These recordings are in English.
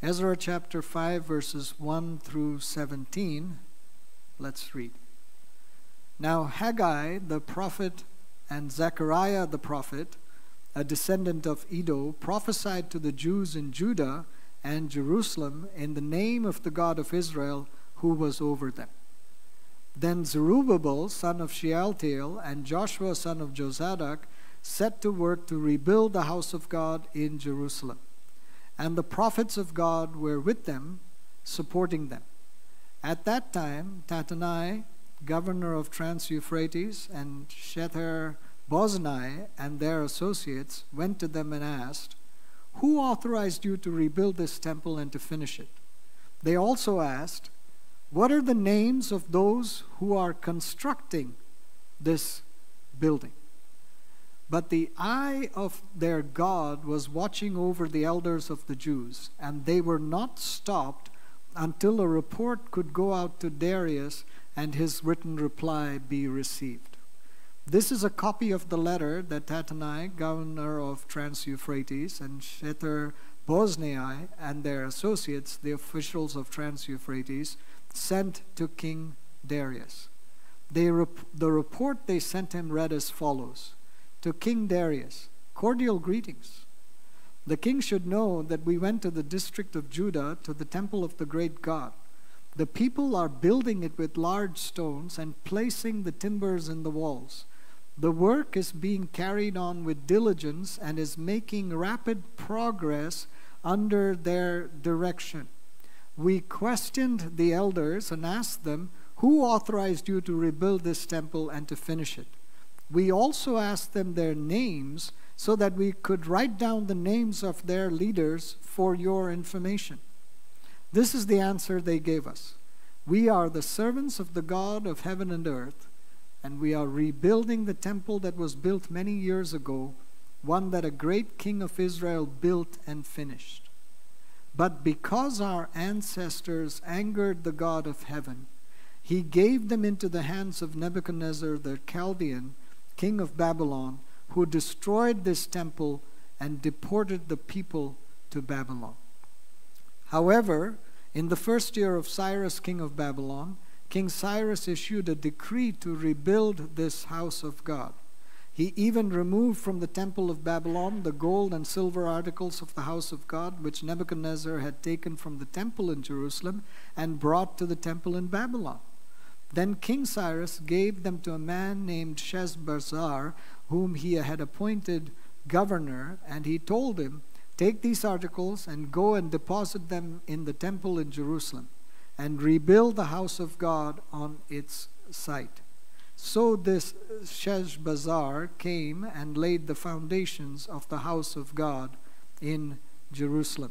Ezra chapter 5, verses 1 through 17. Let's read. Now Haggai the prophet and Zechariah the prophet, a descendant of Iddo, prophesied to the Jews in Judah and Jerusalem in the name of the God of Israel, who was over them. Then Zerubbabel, son of Shealtiel, and Joshua, son of Jozadak, set to work to rebuild the house of God in Jerusalem. And the prophets of God were with them, supporting them. At that time, Tattenai, governor of Trans-Euphrates, and Shether-Boznai and their associates went to them and asked, "Who authorized you to rebuild this temple and to finish it?" They also asked, "What are the names of those who are constructing this building?" But the eye of their God was watching over the elders of the Jews, and they were not stopped until a report could go out to Darius and his written reply be received. This is a copy of the letter that Tattenai, governor of Trans-Euphrates, and Shether-Boznai and their associates, the officials of Trans-Euphrates, sent to King Darius. The report they sent him read as follows. To King Darius, cordial greetings. The king should know that we went to the district of Judah to the temple of the great God. The people are building it with large stones and placing the timbers in the walls. The work is being carried on with diligence and is making rapid progress under their direction. We questioned the elders and asked them, "Who authorized you to rebuild this temple and to finish it?" We also asked them their names so that we could write down the names of their leaders for your information. This is the answer they gave us. We are the servants of the God of heaven and earth, and we are rebuilding the temple that was built many years ago, one that a great king of Israel built and finished. But because our ancestors angered the God of heaven, he gave them into the hands of Nebuchadnezzar the Chaldean, king of Babylon, who destroyed this temple and deported the people to Babylon. However, in the first year of Cyrus, king of Babylon, King Cyrus issued a decree to rebuild this house of God. He even removed from the temple of Babylon the gold and silver articles of the house of God, which Nebuchadnezzar had taken from the temple in Jerusalem and brought to the temple in Babylon. Then King Cyrus gave them to a man named Sheshbazzar, whom he had appointed governor, and he told him, "Take these articles and go and deposit them in the temple in Jerusalem, and rebuild the house of God on its site." So this Sheshbazzar came and laid the foundations of the house of God in Jerusalem.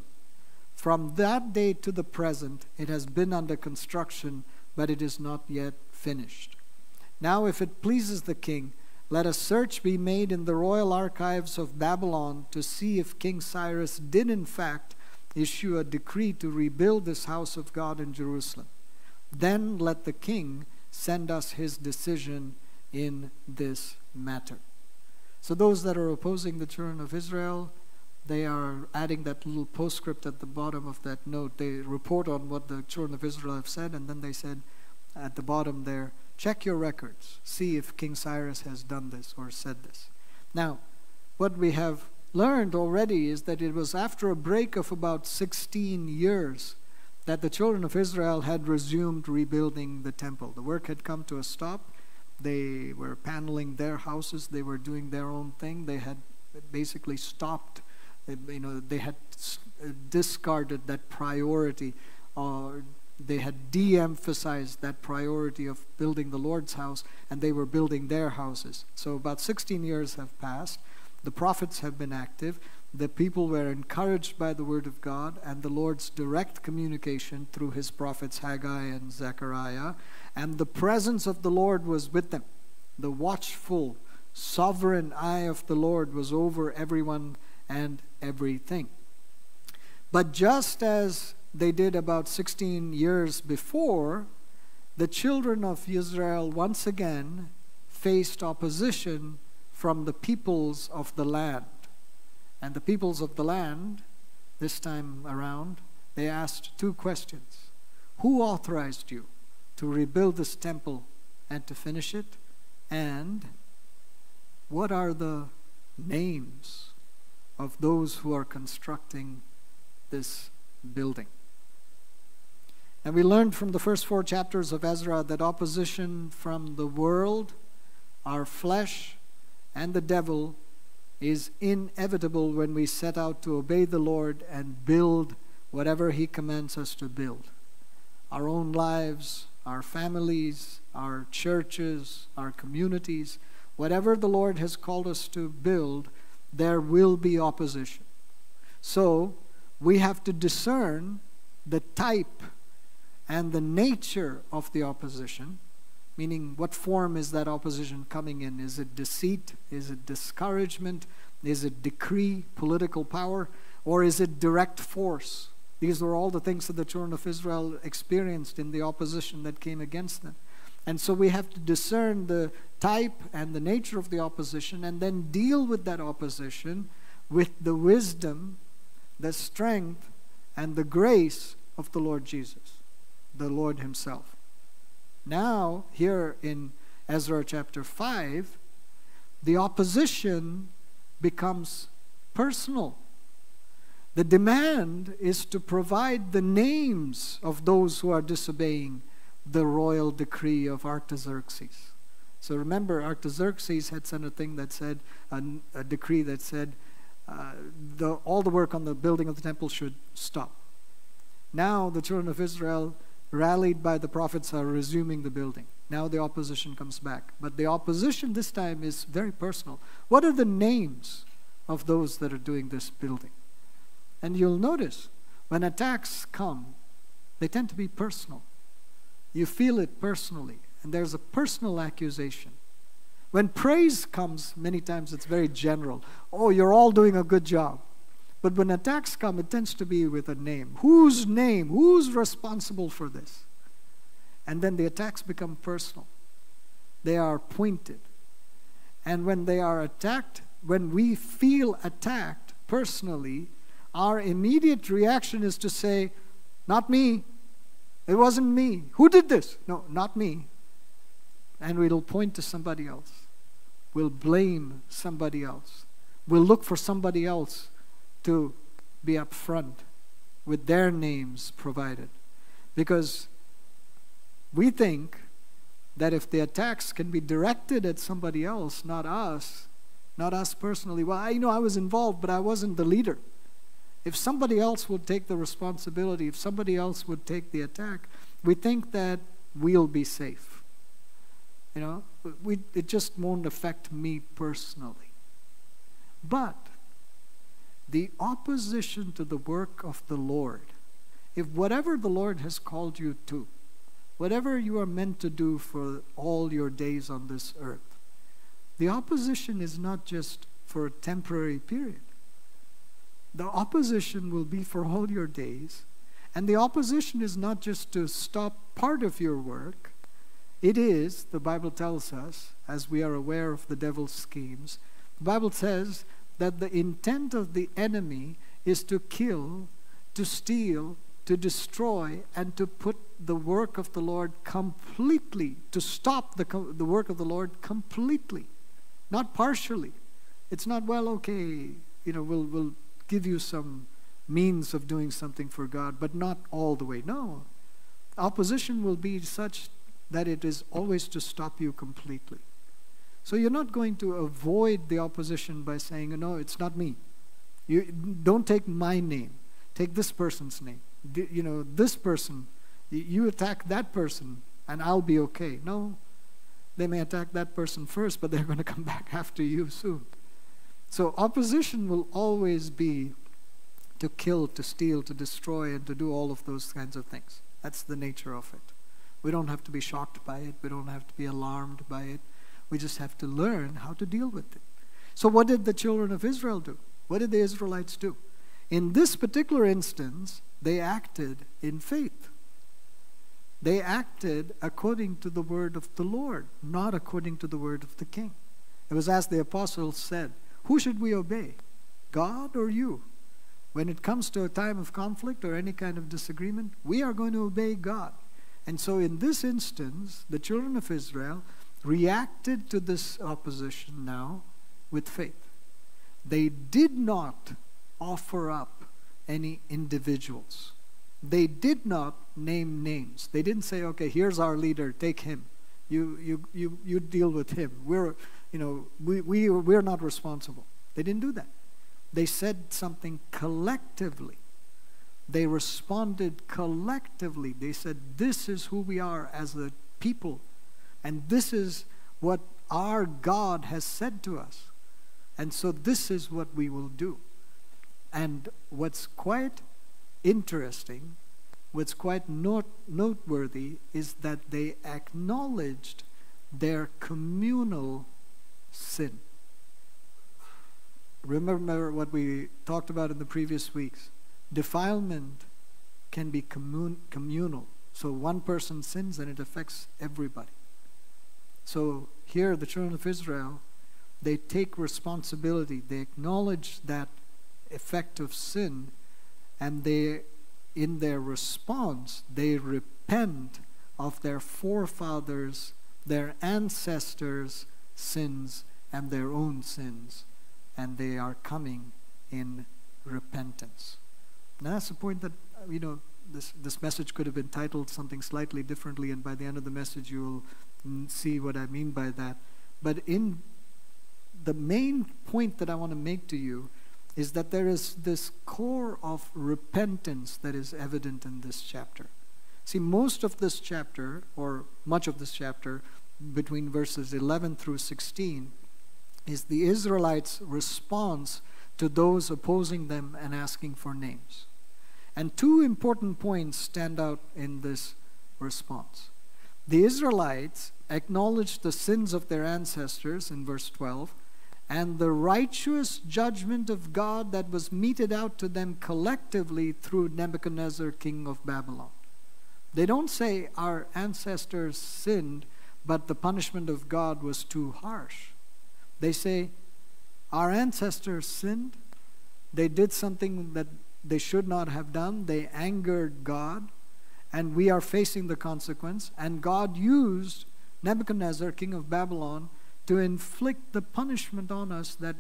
From that day to the present, it has been under construction, but it is not yet finished. Now, if it pleases the king, let a search be made in the royal archives of Babylon to see if King Cyrus did in fact issue a decree to rebuild this house of God in Jerusalem. Then let the king send us his decision in this matter. So those that are opposing the children of Israel, they are adding that little postscript at the bottom of that note. They report on what the children of Israel have said, and then they said at the bottom there, check your records, see if King Cyrus has done this or said this. Now, what we have learned already is that it was after a break of about 16 years that the children of Israel had resumed rebuilding the temple. The work had come to a stop. They were paneling their houses. They were doing their own thing. They had basically stopped. They had discarded that priority, or they had de-emphasized that priority of building the Lord's house, and they were building their houses. So about 16 years have passed. The prophets have been active. The people were encouraged by the word of God and the Lord's direct communication through his prophets Haggai and Zechariah, and the presence of the Lord was with them. The watchful, sovereign eye of the Lord was over everyone and everything. But just as they did about 16 years before, the children of Israel once again faced opposition from the peoples of the land. And the peoples of the land, this time around, They asked two questions. Who authorized you to rebuild this temple and to finish it? And what are the names of those who are constructing this building? And we learned from the first 4 chapters of Ezra that opposition from the world, our flesh, and the devil is inevitable when we set out to obey the Lord and build whatever He commands us to build. Our own lives, our families, our churches, our communities, whatever the Lord has called us to build, there will be opposition. So we have to discern the type and the nature of the opposition, meaning what form is that opposition coming in? Is it deceit? Is it discouragement? Is it decree, political power? Or is it direct force? These were all the things that the children of Israel experienced in the opposition that came against them. And so we have to discern the type and the nature of the opposition and then deal with that opposition with the wisdom, the strength, and the grace of the Lord Jesus, the Lord Himself. Now, here in Ezra chapter 5, the opposition becomes personal. The demand is to provide the names of those who are disobeying the royal decree of Artaxerxes. So remember, Artaxerxes had sent a thing that said, a decree that said, all the work on the building of the temple should stop. Now the children of Israel, rallied by the prophets, are resuming the building. Now the opposition comes back. But the opposition this time is very personal. What are the names of those that are doing this building? And you'll notice, when attacks come, they tend to be personal. You feel it personally, and there's a personal accusation. When praise comes, many times it's very general. Oh, you're all doing a good job. But when attacks come, it tends to be with a name. Whose name? Who's responsible for this? And then the attacks become personal. They are pointed. And when they are attacked, when we feel attacked personally, our immediate reaction is to say, not me. It wasn't me. Who did this? No, not me. And we'll point to somebody else. We'll blame somebody else. We'll look for somebody else to be up front with their names provided. Because we think that if the attacks can be directed at somebody else, not us personally, well, I was involved, but I wasn't the leader. If somebody else would take the responsibility, if somebody else would take the attack, we think that we'll be safe. It just won't affect me personally. But the opposition to the work of the Lord, if whatever the Lord has called you to, whatever you are meant to do for all your days on this earth, the opposition is not just for a temporary period. The opposition will be for all your days. And the opposition is not just to stop part of your work. It is, the Bible tells us, as we are aware of the devil's schemes, the Bible says that the intent of the enemy is to kill, to steal, to destroy, and to put the work of the Lord completely, to stop the work of the Lord completely, not partially. It's not, well, okay, we'll give you some means of doing something for God, but not all the way. No. Opposition will be such that it is always to stop you completely. So you're not going to avoid the opposition by saying, no, it's not me. You don't take my name. Take this person's name. This person, you attack that person and I'll be okay. No, they may attack that person first, but they're going to come back after you soon. So opposition will always be to kill, to steal, to destroy, and to do all of those kinds of things. That's the nature of it. We don't have to be shocked by it. We don't have to be alarmed by it. We just have to learn how to deal with it. So what did the children of Israel do? What did the Israelites do? In this particular instance, they acted in faith. They acted according to the word of the Lord, not according to the word of the king. It was as the apostles said, who should we obey, God or you? When it comes to a time of conflict or any kind of disagreement, we are going to obey God. And so in this instance, the children of Israel reacted to this opposition now with faith. They did not offer up any individuals. They did not name names. They didn't say, okay, here's our leader, take him. You deal with him. We're not responsible. They didn't do that. They said something collectively. They responded collectively. They said, this is who we are as a people, and this is what our God has said to us. And so this is what we will do. And what's quite interesting, what's quite noteworthy, is that they acknowledged their communal sin. Remember what we talked about in the previous weeks. Defilement can be communal. So one person sins and it affects everybody. So here the children of Israel, they take responsibility. They acknowledge that effect of sin, and they, in their response, they repent of their forefathers, their ancestors' sins, and their own sins. And they are coming in repentance. Now that's the point that, this message could have been titled something slightly differently, and by the end of the message you will see what I mean by that. But in the main point that I want to make to you is that there is this core of repentance that is evident in this chapter. See, most of this chapter, or much of this chapter, between verses 11 through 16, is the Israelites' response to those opposing them and asking for names. And two important points stand out in this response. The Israelites acknowledged the sins of their ancestors in verse 12, and the righteous judgment of God that was meted out to them collectively through Nebuchadnezzar, king of Babylon. They don't say our ancestors sinned, but the punishment of God was too harsh. They say our ancestors sinned. They did something that they should not have done. They angered God, and we are facing the consequence. And God used Nebuchadnezzar, king of Babylon, to inflict the punishment on us that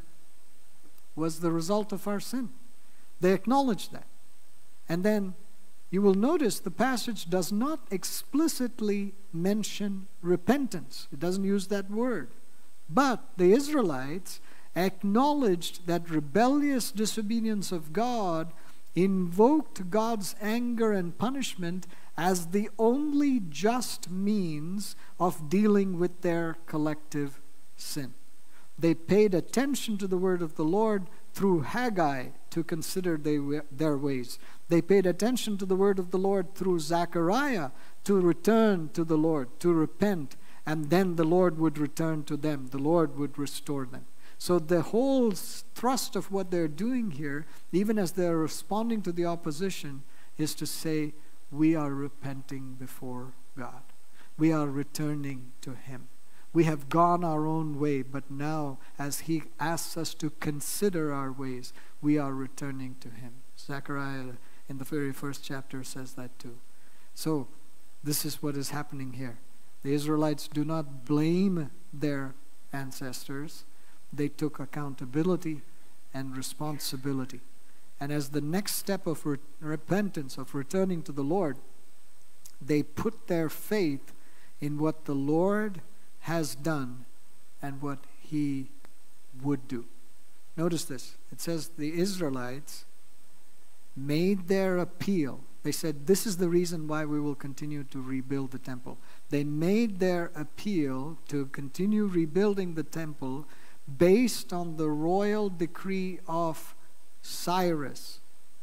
was the result of our sin. They acknowledge that. And then you will notice the passage does not explicitly mention repentance. It doesn't use that word. But the Israelites acknowledged that rebellious disobedience of God invoked God's anger and punishment as the only just means of dealing with their collective sin. They paid attention to the word of the Lord through Haggai to consider their ways. They paid attention to the word of the Lord through Zechariah to return to the Lord, to repent, and then the Lord would return to them. The Lord would restore them. So the whole thrust of what they're doing here, even as they're responding to the opposition, is to say, we are repenting before God. We are returning to Him. We have gone our own way, but now as He asks us to consider our ways, we are returning to Him. Zechariah in the very first chapter says that too. So this is what is happening here. The Israelites do not blame their ancestors. They took accountability and responsibility. And as the next step of repentance, of returning to the Lord, they put their faith in what the Lord has done and what He would do. Notice this. It says the Israelites made their appeal. They said, this is the reason why we will continue to rebuild the temple. They made their appeal to continue rebuilding the temple based on the royal decree of Cyrus.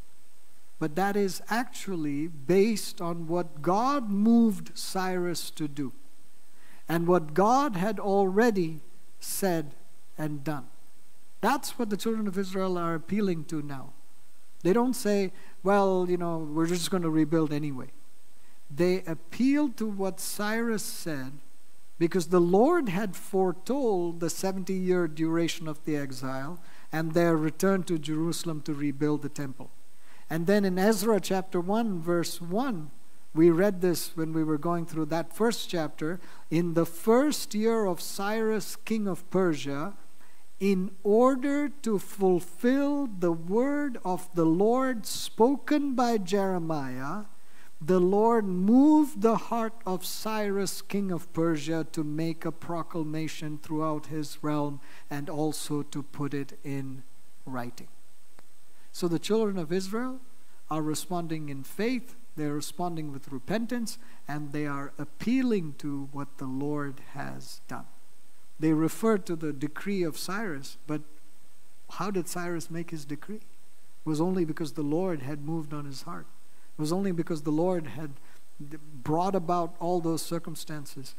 But that is actually based on what God moved Cyrus to do and what God had already said and done. That's what the children of Israel are appealing to now. They don't say, well, we're just going to rebuild anyway. They appeal to what Cyrus said because the Lord had foretold the 70-year duration of the exile and their return to Jerusalem to rebuild the temple. And then in Ezra chapter 1, verse 1, we read this when we were going through that first chapter. In the first year of Cyrus, king of Persia, in order to fulfill the word of the Lord spoken by Jeremiah, the Lord moved the heart of Cyrus, king of Persia, to make a proclamation throughout his realm and also to put it in writing. So the children of Israel are responding in faith, they're responding with repentance, and they are appealing to what the Lord has done. They refer to the decree of Cyrus, but how did Cyrus make his decree? It was only because the Lord had moved on his heart. It was only because the Lord had brought about all those circumstances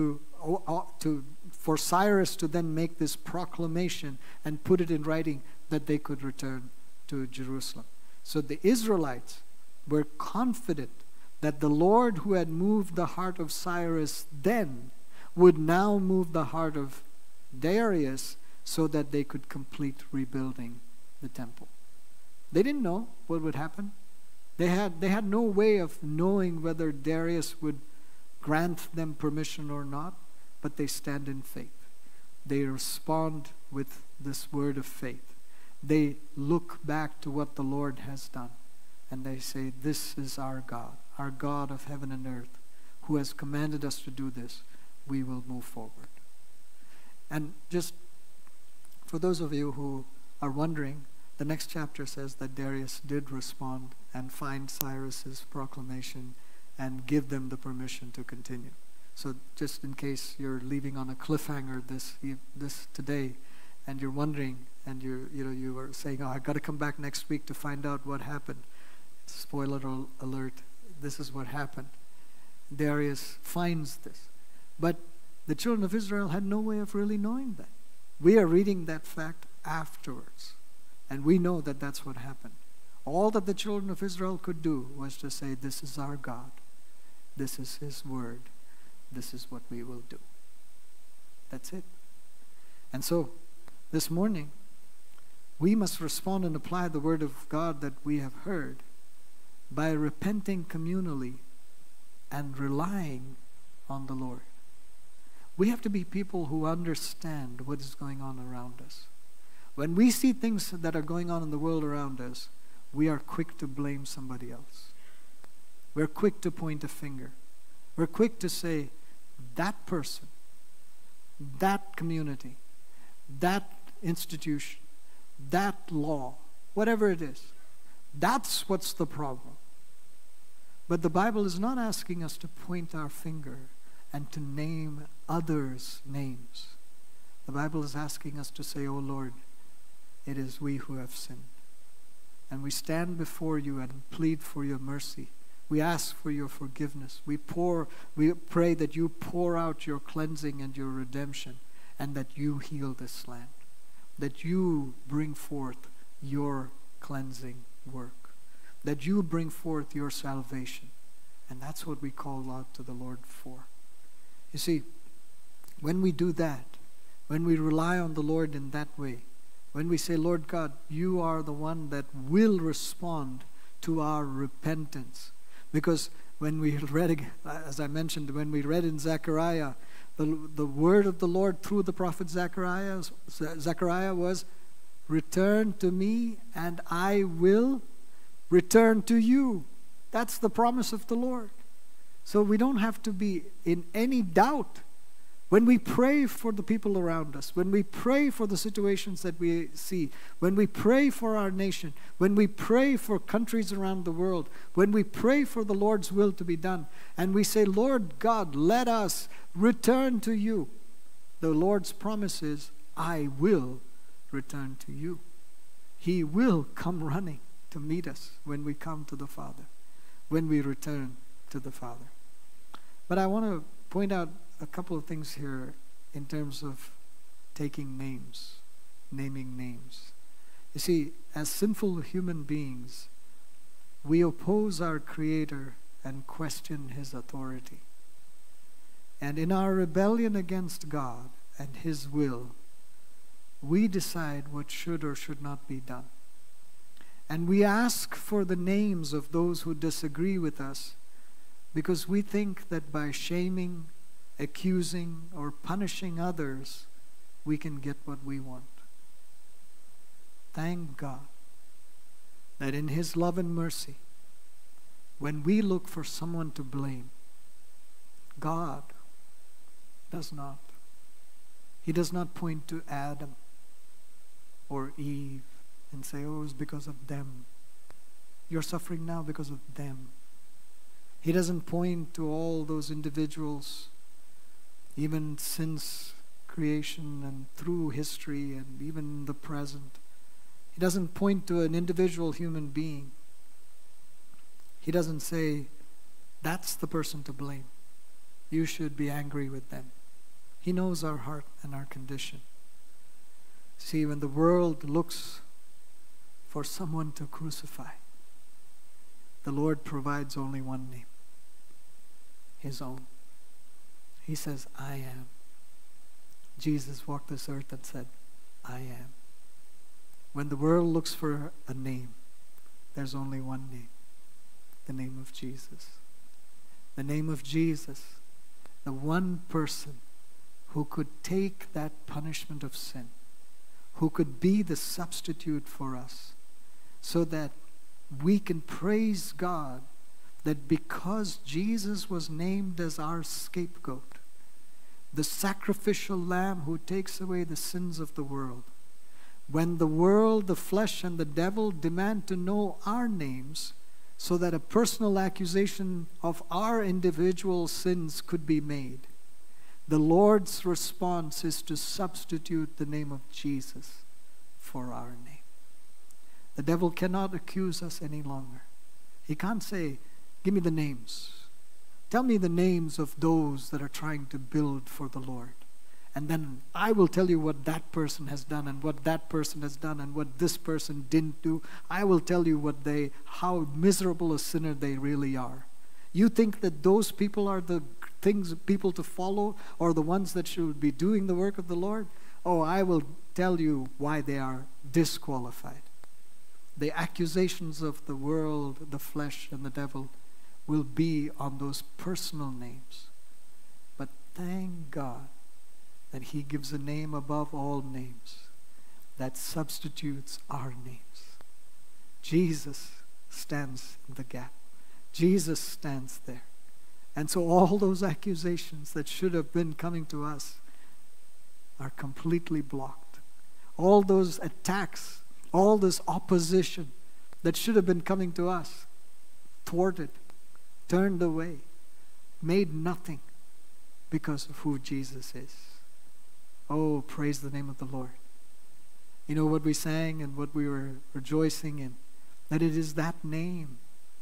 for Cyrus to then make this proclamation and put it in writing that they could return to Jerusalem. So the Israelites were confident that the Lord who had moved the heart of Cyrus then would now move the heart of Darius so that they could complete rebuilding the temple. They didn't know what would happen. They had no way of knowing whether Darius would grant them permission or not, but they stand in faith. They respond with this word of faith. They look back to what the Lord has done, and they say, this is our God of heaven and earth, who has commanded us to do this. We will move forward. And just for those of you who are wondering, the next chapter says that Darius did respond and find Cyrus's proclamation and give them the permission to continue. So just in case you're leaving on a cliffhanger this today, and you're wondering, and you were saying, I got to come back next week to find out what happened. Spoiler alert, this is what happened. Darius finds this. But the children of Israel had no way of really knowing that. We are reading that fact afterwards. And we know that that's what happened. All that the children of Israel could do was to say, this is our God. This is His word. This is what we will do. That's it. And so, this morning, we must respond and apply the word of God that we have heard by repenting communally and relying on the Lord. We have to be people who understand what is going on around us. When we see things that are going on in the world around us, we are quick to blame somebody else. We're quick to point a finger. We're quick to say, that person, that community, that institution, that law, whatever it is, that's what's the problem. But the Bible is not asking us to point our finger and to name others' names. The Bible is asking us to say, oh Lord, it is we who have sinned. And we stand before you and plead for your mercy. We ask for your forgiveness. We pray that you pour out your cleansing and your redemption, and that you heal this land. That you bring forth your cleansing work. That you bring forth your salvation. And that's what we call out to the Lord for. You see, when we do that, when we rely on the Lord in that way, when we say, Lord God, you are the one that will respond to our repentance. Because when we read, as I mentioned, when we read in Zechariah, the word of the Lord through the prophet Zechariah was, return to me and I will return to you. That's the promise of the Lord. So we don't have to be in any doubt when we pray for the people around us, when we pray for the situations that we see, when we pray for our nation, when we pray for countries around the world, when we pray for the Lord's will to be done, and we say, Lord God, let us return to you. The Lord's promise is, I will return to you. He will come running to meet us when we come to the Father, when we return to the Father. But I want to point out a couple of things here in terms of taking names, naming names. You see, as sinful human beings, we oppose our Creator and question His authority. And in our rebellion against God and His will, we decide what should or should not be done. And we ask for the names of those who disagree with us because we think that by shaming, accusing, or punishing others, we can get what we want. Thank God that in His love and mercy, when we look for someone to blame, God does not. He does not point to Adam or Eve and say, oh, it's because of them. You're suffering now because of them. He doesn't point to all those individuals, even since creation and through history and even the present. He doesn't point to an individual human being. He doesn't say, that's the person to blame. You should be angry with them. He knows our heart and our condition. See, when the world looks for someone to crucify, the Lord provides only one name, His own. He says, I am. Jesus walked this earth and said, I am. When the world looks for a name, there's only one name, the name of Jesus. The name of Jesus, the one person who could take that punishment of sin, who could be the substitute for us, so that we can praise God that because Jesus was named as our scapegoat, the sacrificial lamb who takes away the sins of the world, when the world, the flesh, and the devil demand to know our names so that a personal accusation of our individual sins could be made, the Lord's response is to substitute the name of Jesus for our name. The devil cannot accuse us any longer. He can't say, give me the names. Tell me the names of those that are trying to build for the Lord. And then I will tell you what that person has done and what that person has done and what this person didn't do. I will tell you how miserable a sinner they really are. You think that those people are the people to follow or the ones that should be doing the work of the Lord? Oh, I will tell you why they are disqualified. The accusations of the world, the flesh, and the devil will be on those personal names. But thank God that He gives a name above all names that substitutes our names. Jesus stands in the gap. Jesus stands there. And so all those accusations that should have been coming to us are completely blocked. All those attacks, all this opposition that should have been coming to us, thwarted, turned away, made nothing because of who Jesus is. Oh, praise the name of the Lord. You know what we sang and what we were rejoicing in? That it is that name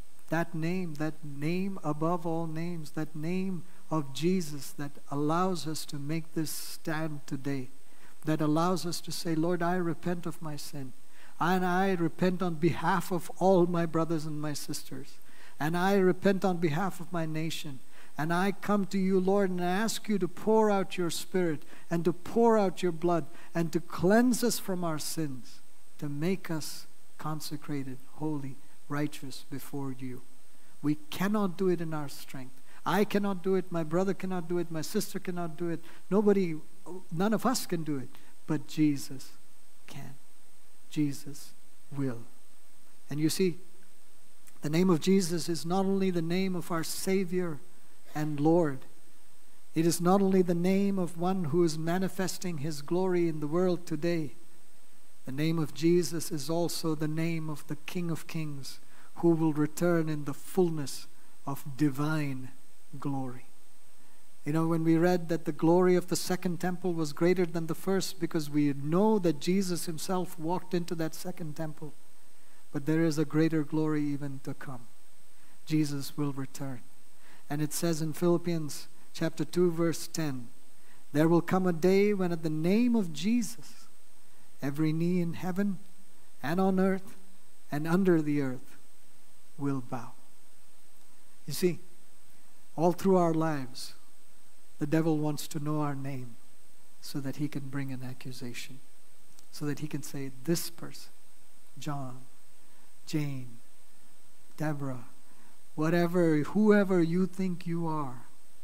above all names, that name of Jesus that allows us to make this stand today, that allows us to say, Lord, I repent of my sin, and I repent on behalf of all my brothers and my sisters, and I repent on behalf of my nation, and I come to you, Lord, and I ask you to pour out your Spirit and to pour out your blood and to cleanse us from our sins, to make us consecrated, holy, righteous before you. We cannot do it in our strength. I cannot do it. My brother cannot do it. My sister cannot do it. None of us can do it. But Jesus can. Jesus will. And you see, the name of Jesus is not only the name of our Savior and Lord. It is not only the name of one who is manifesting His glory in the world today. The name of Jesus is also the name of the King of Kings, who will return in the fullness of divine glory. You know, when we read that the glory of the second temple was greater than the first, because we know that Jesus Himself walked into that second temple, but there is a greater glory even to come. Jesus will return. And it says in Philippians chapter 2, verse 10, there will come a day when at the name of Jesus, every knee in heaven and on earth and under the earth will bow. You see, all through our lives, the devil wants to know our name so that he can bring an accusation, so that he can say, this person, John Jane, Deborah, whatever, whoever you think you are,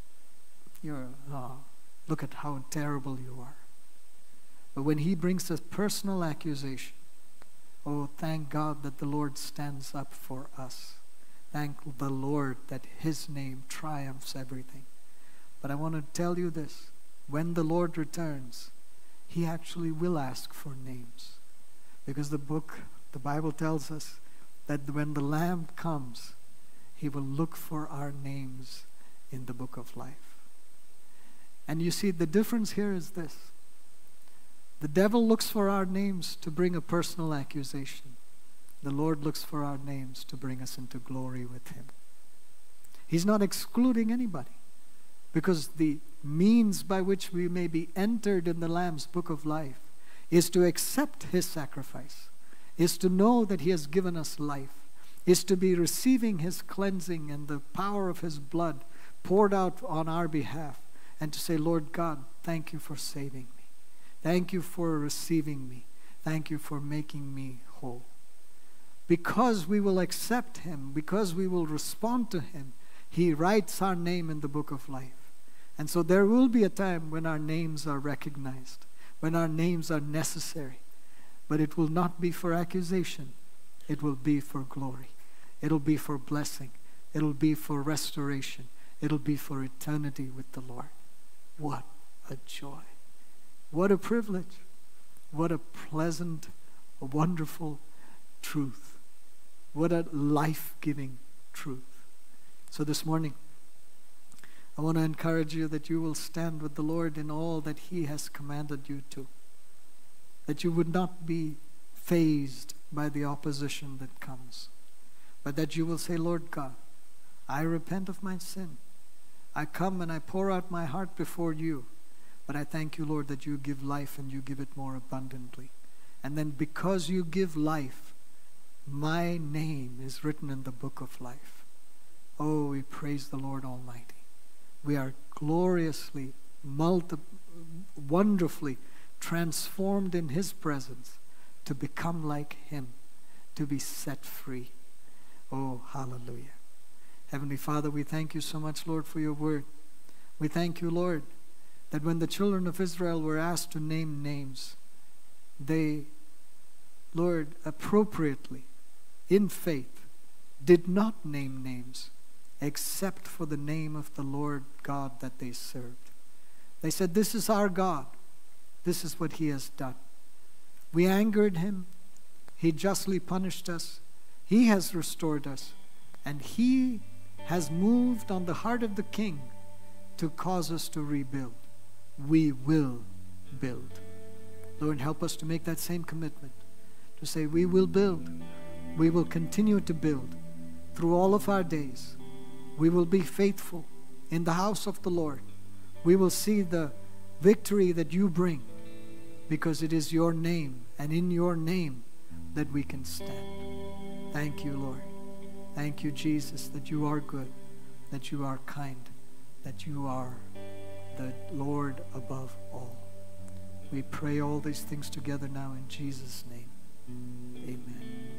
look at how terrible you are. But when he brings a personal accusation, oh, thank God that the Lord stands up for us. Thank the Lord that his name triumphs everything. But I want to tell you this. When the Lord returns, he actually will ask for names. Because the Bible tells us that when the Lamb comes, he will look for our names in the book of life. And you see, the difference here is this. The devil looks for our names to bring a personal accusation. The Lord looks for our names to bring us into glory with him. He's not excluding anybody, because the means by which we may be entered in the Lamb's book of life is to accept his sacrifice, is to know that he has given us life, is to be receiving his cleansing and the power of his blood poured out on our behalf, and to say, Lord God, thank you for saving me. Thank you for receiving me. Thank you for making me whole. Because we will accept him, because we will respond to him, he writes our name in the book of life. And so there will be a time when our names are recognized, when our names are necessary. But it will not be for accusation. It will be for glory. It'll be for blessing. It'll be for restoration. It'll be for eternity with the Lord. What a joy. What a privilege. What a pleasant, wonderful truth. What a life-giving truth. So this morning, I want to encourage you that you will stand with the Lord in all that he has commanded you to. That you would not be fazed by the opposition that comes, but that you will say, Lord God, I repent of my sin. I come and I pour out my heart before you. But I thank you, Lord, that you give life and you give it more abundantly. And then because you give life, my name is written in the book of life. Oh, we praise the Lord Almighty. We are gloriously, wonderfully transformed in his presence to become like him, to be set free. Oh, hallelujah. Heavenly Father, we thank you so much, Lord, for your word. We thank you, Lord, that when the children of Israel were asked to name names, they, Lord, appropriately, in faith, did not name names except for the name of the Lord God that they served. They said, this is our God. This is what he has done. We angered him. He justly punished us. He has restored us. And he has moved on the heart of the king to cause us to rebuild. We will build. Lord, help us to make that same commitment, to say we will build. We will continue to build through all of our days. We will be faithful in the house of the Lord. We will see the victory that you bring, because it is your name and in your name that we can stand. Thank you, Lord. Thank you, Jesus, that you are good, that you are kind, that you are the Lord above all. We pray all these things together now in Jesus' name. Amen.